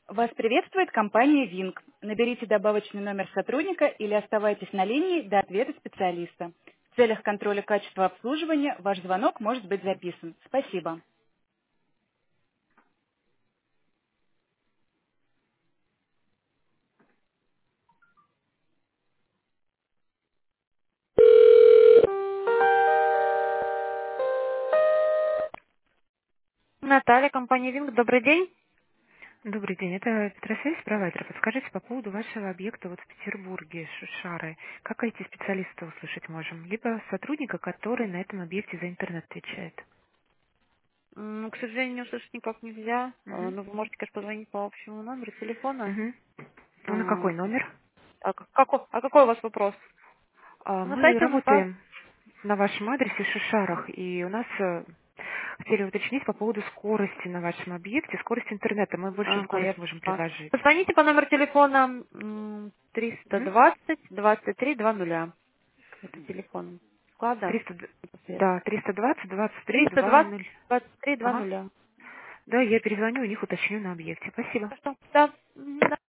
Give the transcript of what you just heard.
Вас приветствует компания Винг. Наберите добавочный номер сотрудника или оставайтесь на линии до ответа специалиста. В целях контроля качества обслуживания ваш звонок может быть записан. Спасибо. Наталья, компания Винг, добрый день. Добрый день, это Петросвязь, провайдер. Подскажите по поводу вашего объекта вот в Петербурге, Шары. Как IT-специалиста услышать можем? Либо сотрудника, который на этом объекте за интернет отвечает. К сожалению, услышать никак нельзя, Мгм. но вы можете, конечно, позвонить по общему номеру телефона. Мгм. Ну, на А какой номер? какой у вас вопрос? На Мы сайте у нас. работаем на вашем адресе в Шишарах, и у нас хотели уточнить по поводу скорости на вашем объекте, скорость интернета. Мы большую Ага, я скорость можем поняла. предложить. Позвоните по номеру телефона Мгм. 320 23 20. Это телефон склада 300, непосредственно. да, 320, 23, 320 20. 23 Ага. 20. Да, я перезвоню, у них уточню на объекте. Спасибо. Хорошо. Да. Мгм, да.